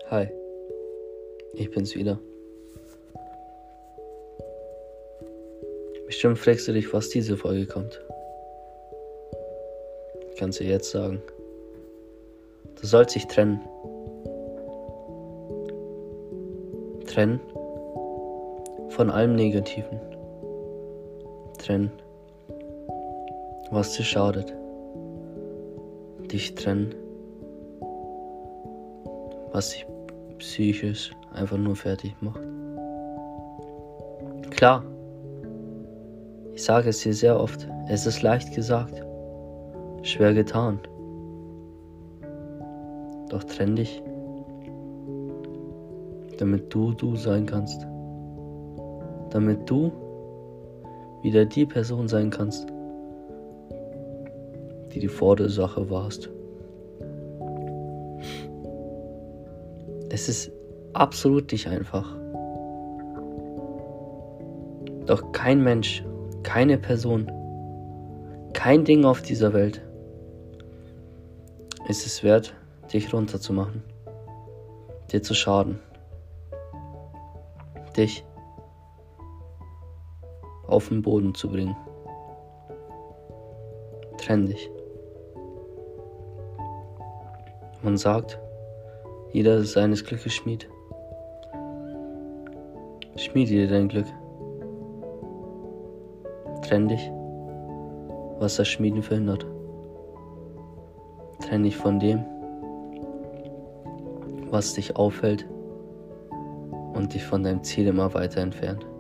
Hi, ich bin's wieder. Bestimmt fragst du dich, was diese Folge kommt. Ich kann's dir jetzt sagen. Du sollst dich trennen. Trennen von allem Negativen. Trennen, was dir schadet. Dich trennen, was dich psychisch einfach nur fertig macht. Klar, ich sage es dir sehr oft, es ist leicht gesagt, schwer getan. Doch trenn dich, damit du sein kannst. Damit du wieder die Person sein kannst, die vor der Sache warst. Es ist absolut nicht einfach. Doch kein Mensch, keine Person, kein Ding auf dieser Welt ist es wert, dich runterzumachen, dir zu schaden, dich auf den Boden zu bringen. Trenn dich. Man sagt, jeder ist seines Glückes Schmied. Schmiede dir dein Glück. Trenn dich, was das Schmieden verhindert. Trenn dich von dem, was dich aufhält und dich von deinem Ziel immer weiter entfernt.